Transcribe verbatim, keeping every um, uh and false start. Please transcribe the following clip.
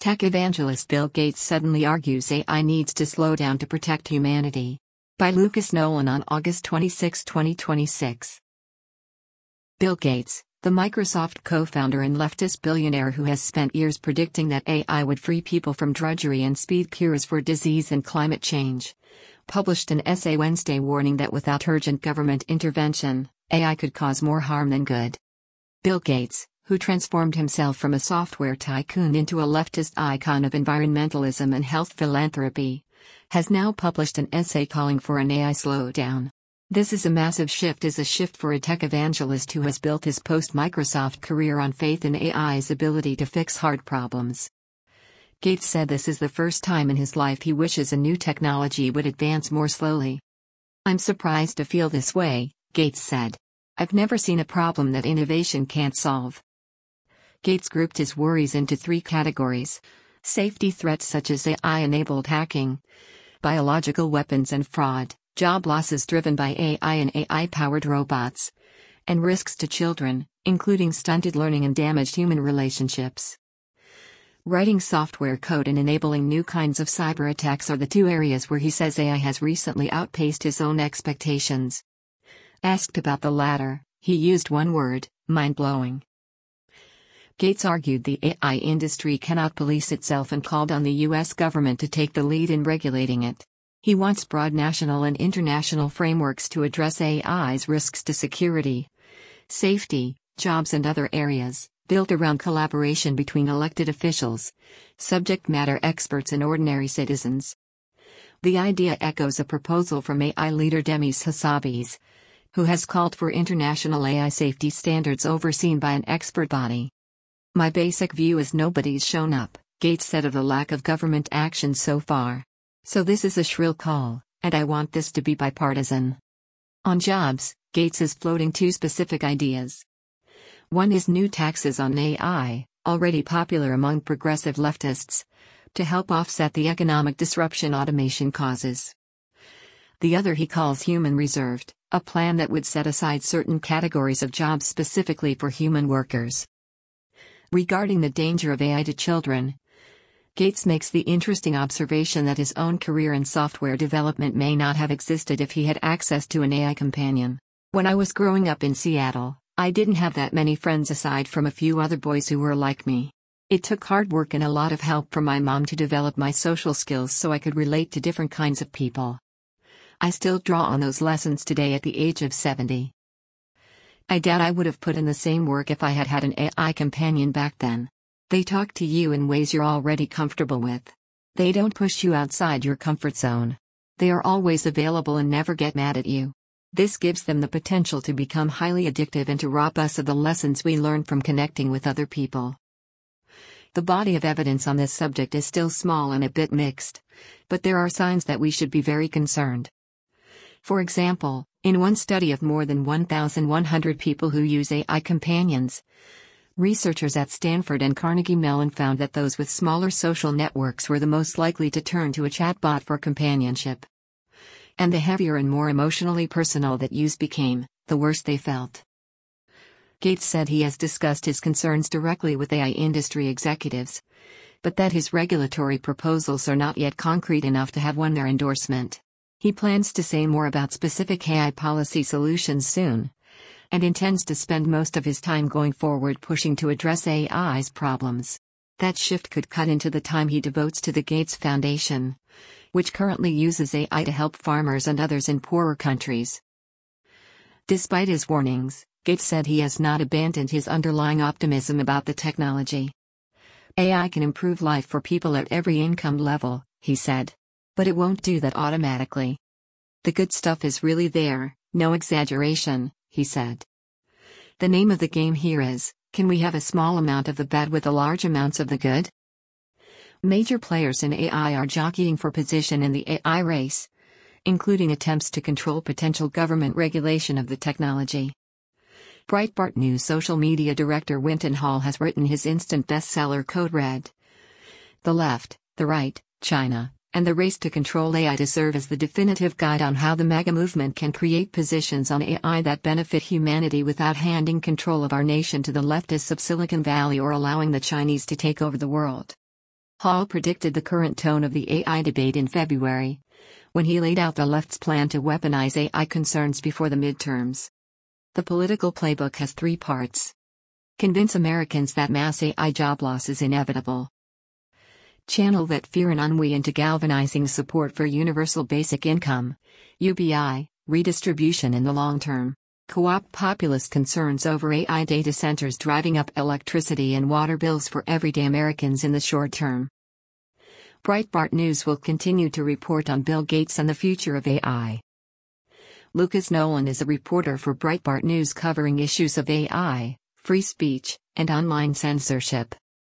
Tech evangelist Bill Gates suddenly argues A I needs to slow down to protect humanity. By Lucas Nolan on August twenty-sixth, twenty twenty-six. Bill Gates, the Microsoft co-founder and leftist billionaire who has spent years predicting that A I would free people from drudgery and speed cures for disease and climate change, published an essay Wednesday warning that without urgent government intervention, A I could cause more harm than good. Bill Gates, who transformed himself from a software tycoon into a leftist icon of environmentalism and health philanthropy, has now published an essay calling for an A I slowdown. This is a massive shift is a shift for a tech evangelist who has built his post-Microsoft career on faith in A I's ability to fix hard problems. Gates said this is the first time in his life he wishes a new technology would advance more slowly. "I'm surprised to feel this way," Gates said. "I've never seen a problem that innovation can't solve." Gates grouped his worries into three categories: safety threats such as A I-enabled hacking, biological weapons and fraud, job losses driven by A I and A I-powered robots, and risks to children, including stunted learning and damaged human relationships. Writing software code and enabling new kinds of cyber attacks are the two areas where he says A I has recently outpaced his own expectations. Asked about the latter, he used one word: mind-blowing. Gates argued the A I industry cannot police itself and called on the U S government to take the lead in regulating it. He wants broad national and international frameworks to address A I's risks to security, safety, jobs and other areas, built around collaboration between elected officials, subject matter experts and ordinary citizens. The idea echoes a proposal from A I leader Demis Hassabis, who has called for international A I safety standards overseen by an expert body. "My basic view is nobody's shown up," Gates said of the lack of government action so far. "So this is a shrill call, and I want this to be bipartisan." On jobs, Gates is floating two specific ideas. One is new taxes on A I, already popular among progressive leftists, to help offset the economic disruption automation causes. The other he calls human reserved, a plan that would set aside certain categories of jobs specifically for human workers. Regarding the danger of A I to children, Gates makes the interesting observation that his own career in software development may not have existed if he had access to an A I companion. "When I was growing up in Seattle, I didn't have that many friends aside from a few other boys who were like me. It took hard work and a lot of help from my mom to develop my social skills so I could relate to different kinds of people. I still draw on those lessons today at the age of seventy. I doubt I would have put in the same work if I had had an A I companion back then. They talk to you in ways you're already comfortable with. They don't push you outside your comfort zone. They are always available and never get mad at you. This gives them the potential to become highly addictive and to rob us of the lessons we learn from connecting with other people." The body of evidence on this subject is still small and a bit mixed, but there are signs that we should be very concerned. For example, in one study of more than one thousand one hundred people who use A I companions, researchers at Stanford and Carnegie Mellon found that those with smaller social networks were the most likely to turn to a chatbot for companionship. And the heavier and more emotionally personal that use became, the worse they felt. Gates said he has discussed his concerns directly with A I industry executives, but that his regulatory proposals are not yet concrete enough to have won their endorsement. He plans to say more about specific A I policy solutions soon, and intends to spend most of his time going forward pushing to address A I's problems. That shift could cut into the time he devotes to the Gates Foundation, which currently uses A I to help farmers and others in poorer countries. Despite his warnings, Gates said he has not abandoned his underlying optimism about the technology. "A I can improve life for people at every income level," he said. "But it won't do that automatically. The good stuff is really there, no exaggeration," he said. "The name of the game here is, can we have a small amount of the bad with the large amounts of the good?" Major players in A I are jockeying for position in the A I race, including attempts to control potential government regulation of the technology. Breitbart News social media director Winton Hall has written his instant bestseller Code Red. The left, the right, China, and the race to control A I to serve as the definitive guide on how the MAGA movement can create positions on A I that benefit humanity without handing control of our nation to the leftists of Silicon Valley or allowing the Chinese to take over the world. Hall predicted the current tone of the A I debate in February, when he laid out the left's plan to weaponize A I concerns before the midterms. The political playbook has three parts. Convince Americans that mass A I job loss is inevitable. Channel that fear and ennui into galvanizing support for universal basic income, U B I, redistribution in the long term. Co-opt populist concerns over A I data centers driving up electricity and water bills for everyday Americans in the short term. Breitbart News will continue to report on Bill Gates and the future of A I. Lucas Nolan is a reporter for Breitbart News covering issues of A I, free speech, and online censorship.